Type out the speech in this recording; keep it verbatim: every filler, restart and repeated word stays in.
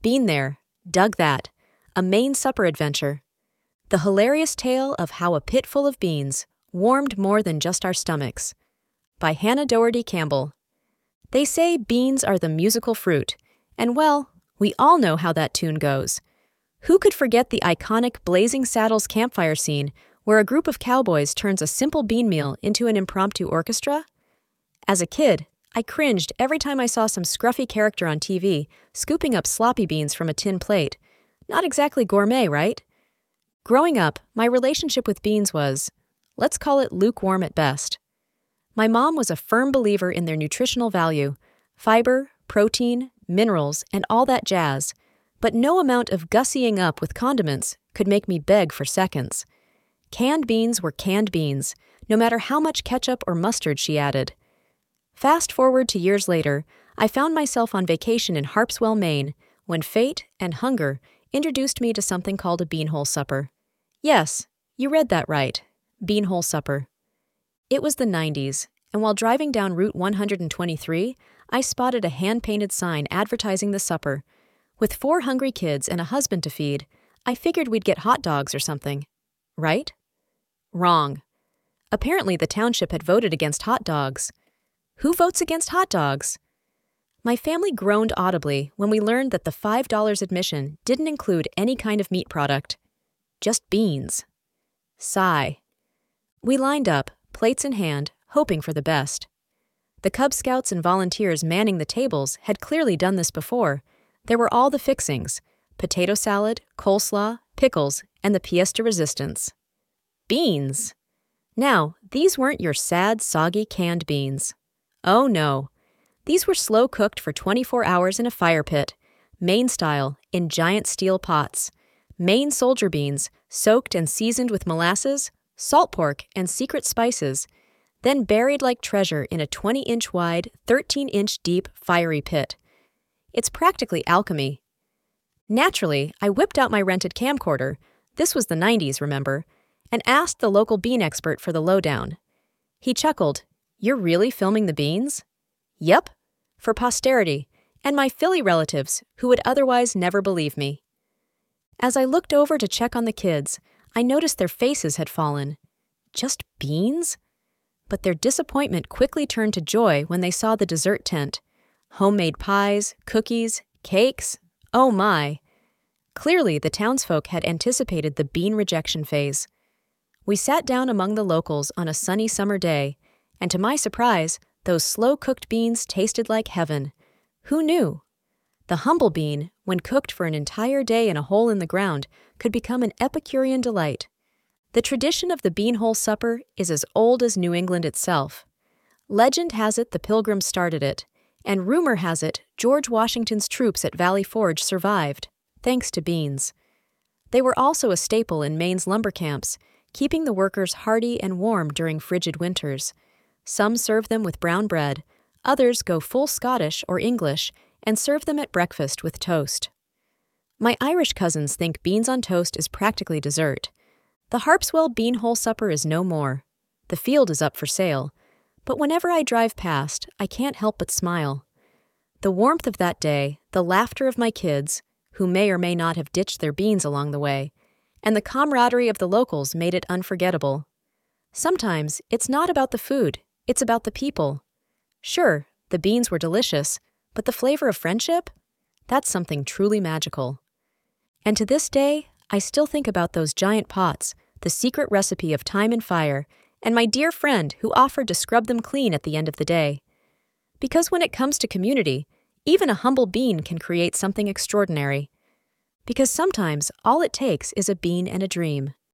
Been there, dug that. A Maine supper adventure. The hilarious tale of how a pit full of beans warmed more than just our stomachs. By Hannah Doherty Campbell. They say beans are the musical fruit, and well, we all know how that tune goes. Who could forget the iconic Blazing Saddles campfire scene where a group of cowboys turns a simple bean meal into an impromptu orchestra? As a kid, I cringed every time I saw some scruffy character on T V scooping up sloppy beans from a tin plate. Not exactly gourmet, right? Growing up, my relationship with beans was, let's call it lukewarm at best. My mom was a firm believer in their nutritional value, fiber, protein, minerals, and all that jazz, but no amount of gussying up with condiments could make me beg for seconds. Canned beans were canned beans, no matter how much ketchup or mustard she added. Fast forward to years later, I found myself on vacation in Harpswell, Maine, when fate and hunger introduced me to something called a beanhole supper. Yes, you read that right. Beanhole supper. It was the nineties, and while driving down Route one hundred twenty-three, I spotted a hand-painted sign advertising the supper. With four hungry kids and a husband to feed, I figured we'd get hot dogs or something. Right? Wrong. Apparently the township had voted against hot dogs. Who votes against hot dogs? My family groaned audibly when we learned that the five dollars admission didn't include any kind of meat product. Just beans. Sigh. We lined up, plates in hand, hoping for the best. The Cub Scouts and volunteers manning the tables had clearly done this before. There were all the fixings: potato salad, coleslaw, pickles, and the pièce de resistance. Beans! Now, these weren't your sad, soggy canned beans. Oh no. These were slow-cooked for twenty-four hours in a fire pit, Maine style, in giant steel pots. Maine soldier beans, soaked and seasoned with molasses, salt pork, and secret spices, then buried like treasure in a twenty-inch wide, thirteen-inch deep fiery pit. It's practically alchemy. Naturally, I whipped out my rented camcorder, this was the nineties, remember, and asked the local bean expert for the lowdown. He chuckled, "You're really filming the beans?" Yep, for posterity, and my Philly relatives who would otherwise never believe me. As I looked over to check on the kids, I noticed their faces had fallen. Just beans? But their disappointment quickly turned to joy when they saw the dessert tent. Homemade pies, cookies, cakes, oh my. Clearly, the townsfolk had anticipated the bean rejection phase. We sat down among the locals on a sunny summer day, and to my surprise, those slow-cooked beans tasted like heaven. Who knew? The humble bean, when cooked for an entire day in a hole in the ground, could become an Epicurean delight. The tradition of the beanhole supper is as old as New England itself. Legend has it the Pilgrims started it, and rumor has it George Washington's troops at Valley Forge survived, thanks to beans. They were also a staple in Maine's lumber camps, keeping the workers hardy and warm during frigid winters. Some serve them with brown bread, others go full Scottish or English and serve them at breakfast with toast. My Irish cousins think beans on toast is practically dessert. The Harpswell beanhole supper is no more. The field is up for sale, but whenever I drive past, I can't help but smile. The warmth of that day, the laughter of my kids, who may or may not have ditched their beans along the way, and the camaraderie of the locals made it unforgettable. Sometimes it's not about the food, it's about the people. Sure, the beans were delicious, but the flavor of friendship? That's something truly magical. And to this day, I still think about those giant pots, the secret recipe of time and fire, and my dear friend who offered to scrub them clean at the end of the day. Because when it comes to community, even a humble bean can create something extraordinary. Because sometimes all it takes is a bean and a dream.